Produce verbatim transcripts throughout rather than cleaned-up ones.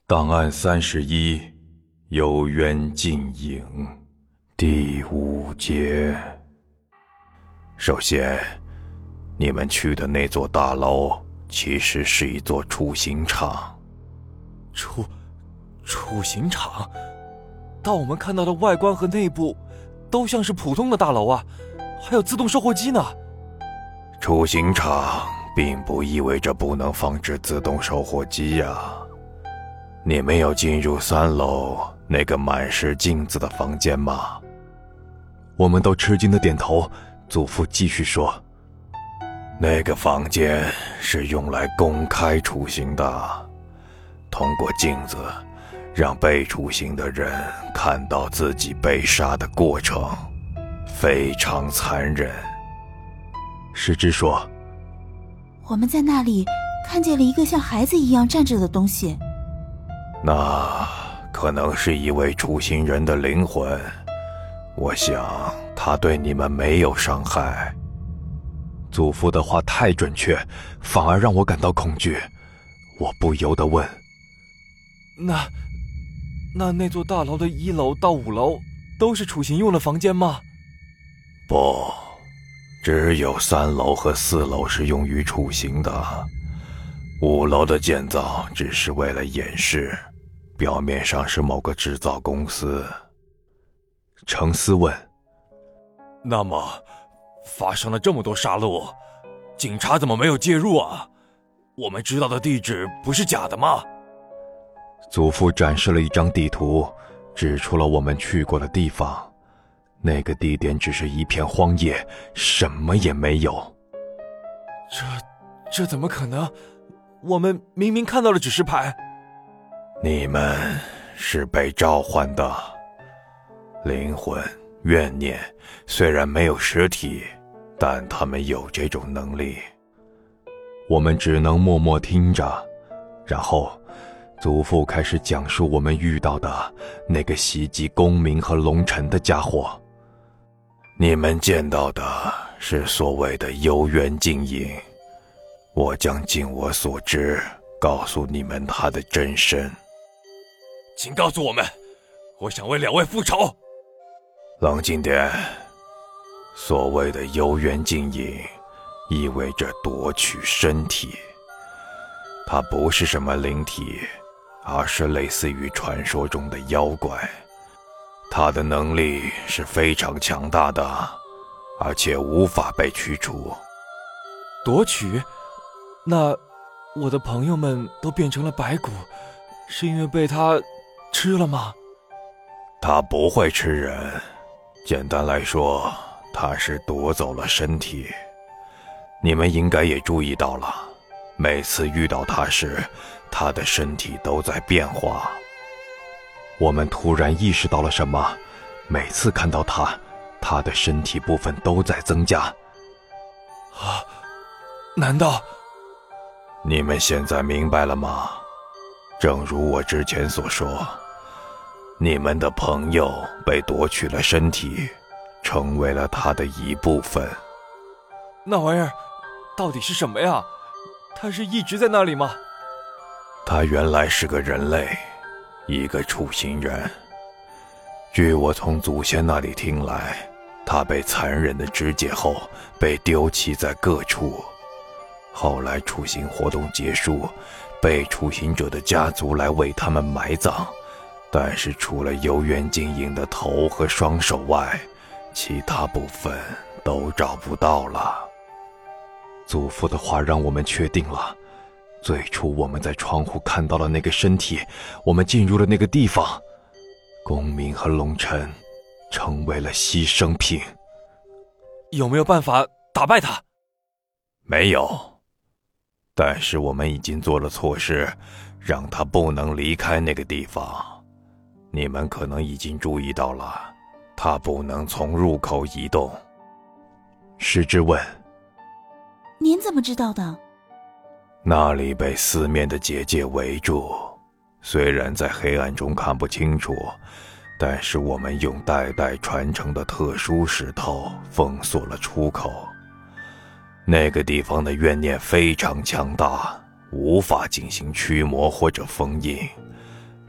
档案三十一，幽渊镜影，第五节。首先，你们去的那座大楼其实是一座雏形厂。 雏雏形厂？但我们看到的外观和内部都像是普通的大楼啊，还有自动售货机呢。 雏形厂并不意味着不能放置自动售货机呀、啊。你们有进入三楼那个满是镜子的房间吗？ 我们都吃惊的点头。祖父继续说， 那个房间是用来公开雏形的，通过镜子让被雏形的人看到自己被杀的过程，非常残忍。 石之说， 我们在那里看见了一个像孩子一样站着的东西。 那可能是一位雏形人的灵魂，我想他对你们没有伤害。 祖父的话太准确，反而让我感到恐惧。我不由得问，那那那座大楼的一楼到五楼都是雏形用的房间吗？ 不，只有三楼和四楼是用于雏形的，五楼的建造只是为了掩饰，表面上是某个制造公司。 程思问， 那么发生了这么多杀戮，警察怎么没有介入啊？我们知道的地址不是假的吗？ 祖父展示了一张地图，指出了我们去过的地方。那个地点只是一片荒野，什么也没有。这这怎么可能？我们明明看到了指示牌。 你们是被召唤的。灵魂、怨念虽然没有实体，但他们有这种能力。 我们只能默默听着，然后祖父开始讲述我们遇到的那个袭击公明和龙尘的家伙。 你们见到的是所谓的幽渊镜影，我将尽我所知告诉你们他的真身。 请告诉我们，我想为两位复仇。 冷静点，所谓的幽渊镜影意味着夺取身体，它不是什么灵体，而是类似于传说中的妖怪。它的能力是非常强大的，而且无法被驱除。 夺取？那我的朋友们都变成了白骨，是因为被他吃了吗？ 它不会吃人，简单来说，它是夺走了身体。你们应该也注意到了，每次遇到它时，它的身体都在变化。 我们突然意识到了什么，每次看到它，它的身体部分都在增加。啊，难道…… 你们现在明白了吗？正如我之前所说，你们的朋友被夺取了身体，成为了他的一部分。 那玩意儿到底是什么呀？他是一直在那里吗？ 他原来是个人类，一个雏形人。据我从祖先那里听来，他被残忍的肢解后被丢弃在各处。后来雏形活动结束，被雏形者的家族来为他们埋葬，但是除了幽渊镜影的头和双手外，其他部分都找不到了。 祖父的话让我们确定了，最初我们在窗户看到了那个身体，我们进入了那个地方，公明和龙尘成为了牺牲品。有没有办法打败他？ 没有，但是我们已经做了措施，让他不能离开那个地方。你们可能已经注意到了，他不能从入口移动。 石之问， 您怎么知道的？ 那里被四面的结界围住，虽然在黑暗中看不清楚，但是我们用代代传承的特殊石头封锁了出口。那个地方的怨念非常强大，无法进行驱魔或者封印，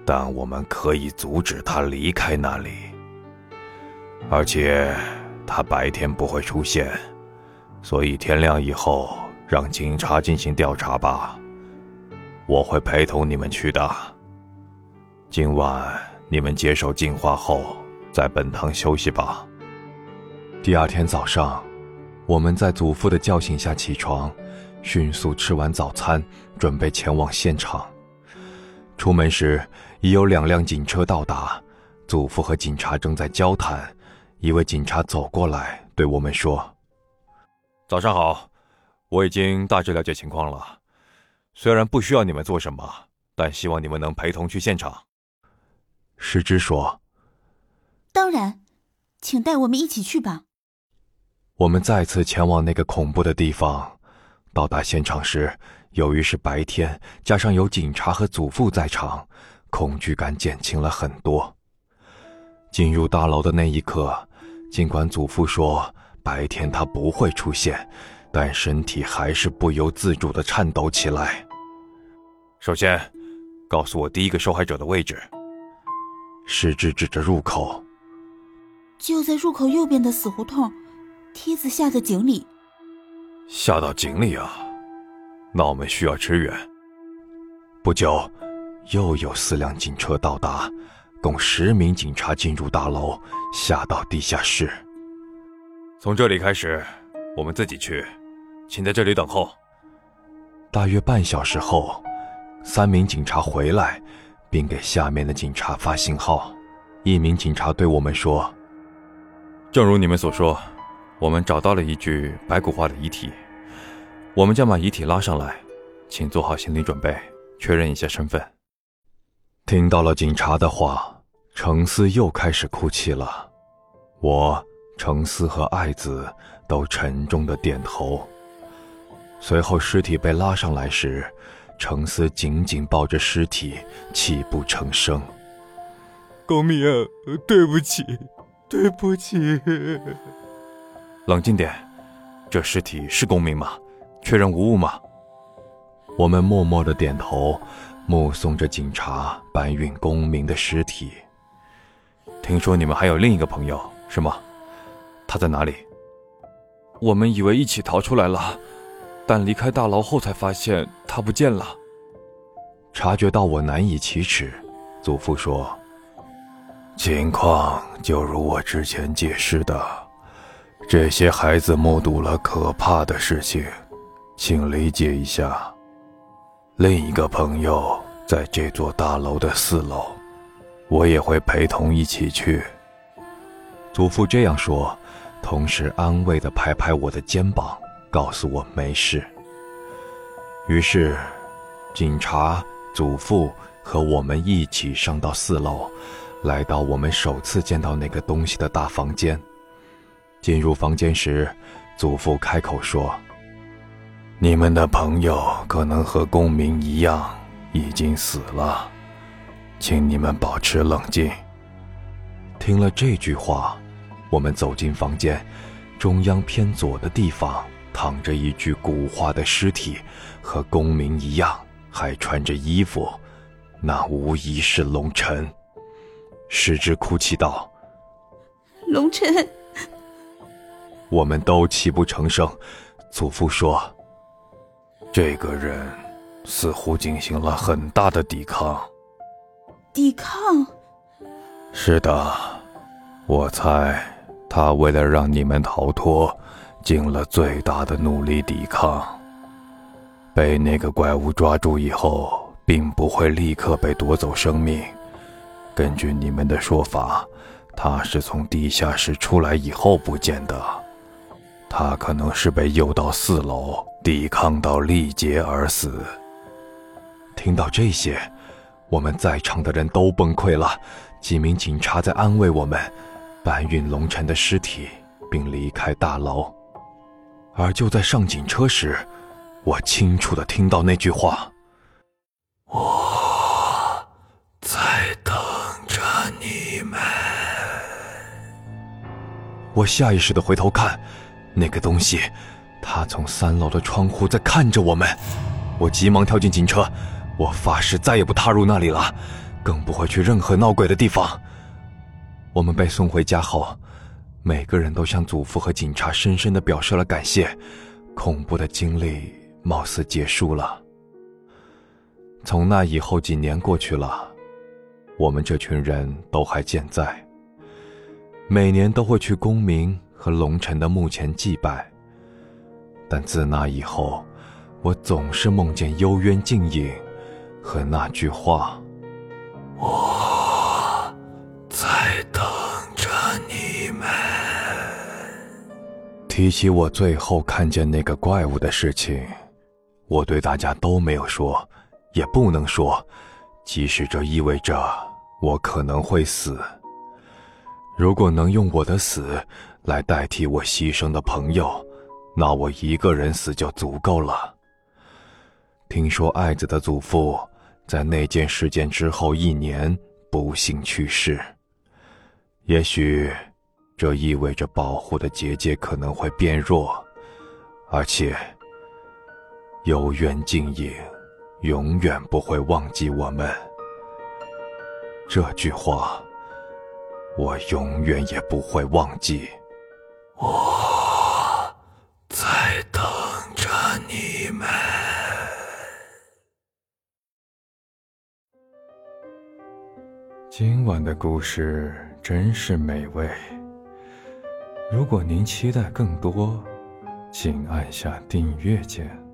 但我们可以阻止他离开那里。而且他白天不会出现，所以天亮以后让警察进行调查吧。我会陪同你们去的。今晚你们接受净化后，在本堂休息吧。 第二天早上，我们在祖父的叫醒下起床，迅速吃完早餐，准备前往现场。出门时，已有两辆警车到达，祖父和警察正在交谈。一位警察走过来对我们说： 早上好，我已经大致了解情况了，虽然不需要你们做什么，但希望你们能陪同去现场。 师之说： 当然，请带我们一起去吧。 我们再次前往那个恐怖的地方。到达现场时，由于是白天，加上有警察和祖父在场，恐惧感减轻了很多。进入大楼的那一刻，尽管祖父说白天他不会出现，但身体还是不由自主地颤抖起来。 首先，告诉我第一个受害者的位置。 师之指着入口： 就在入口右边的死胡同，梯子下的井里。 下到井里啊？那我们需要支援。 不久，又有四辆警车到达，共十名警察进入大楼，下到地下室。 从这里开始，我们自己去，请在这里等候。 大约半小时后，三名警察回来，并给下面的警察发信号。一名警察对我们说： 正如你们所说，我们找到了一具白骨化的遗体，我们将把遗体拉上来，请做好心理准备，确认一下身份。 听到了警察的话，程思又开始哭泣了。我、程思和爱子都沉重地点头。随后尸体被拉上来时，程思紧紧抱着尸体，泣不成声。 公明，对不起，对不起。冷静点，这尸体是公明吗？确认无误吗？ 我们默默地点头，目送着警察搬运公明的尸体。 听说你们还有另一个朋友，是吗？他在哪里？我们以为一起逃出来了，但离开大牢后才发现他不见了。 察觉到我难以启齿，祖父说： 情况就如我之前解释的，这些孩子目睹了可怕的事情，请理解一下。另一个朋友在这座大楼的四楼，我也会陪同一起去。 祖父这样说，同时安慰地拍拍我的肩膀，告诉我没事。于是，警察、祖父和我们一起上到四楼，来到我们首次见到那个东西的大房间。进入房间时，祖父开口说： 你们的朋友可能和公明一样已经死了，请你们保持冷静。 听了这句话，我们走进房间，中央偏左的地方躺着一具骨化的尸体，和公明一样，还穿着衣服，那无疑是龙晨。师之哭泣道： 龙晨。 我们都泣不成声。祖父说： 这个人似乎进行了很大的抵抗。 抵抗？ 是的，我猜他为了让你们逃脱，尽了最大的努力抵抗。被那个怪物抓住以后，并不会立刻被夺走生命。根据你们的说法，他是从地下室出来以后不见的。他可能是被诱到四楼，抵抗到力竭而死。 听到这些，我们在场的人都崩溃了。几名警察在安慰我们，搬运龙晨的尸体，并离开大楼。而就在上警车时，我清楚地听到那句话： 我在等着你们。 我下意识地回头看，那个东西，它从三楼的窗户在看着我们。我急忙跳进警车，我发誓再也不踏入那里了。 更不会去任何闹鬼的地方。我们被送回家后，每个人都向祖父和警察深深地表示了感谢，恐怖的经历貌似结束了。从那以后几年过去了，我们这群人都还健在，每年都会去公明和龙城的墓前祭拜。但自那以后，我总是梦见幽渊镜影和那句话： 我在等着你们。 提起我最后看见那个怪物的事情，我对大家都没有说，也不能说，即使这意味着我可能会死。如果能用我的死来代替我牺牲的朋友，那我一个人死就足够了。听说爱子的祖父在那件事件之后一年不幸去世，也许这意味着保护的结界可能会变弱，而且幽渊镜影永远不会忘记我们。这句话我永远也不会忘记。 我在等着你们。 今晚的故事真是美味。如果您期待更多，请按下订阅键。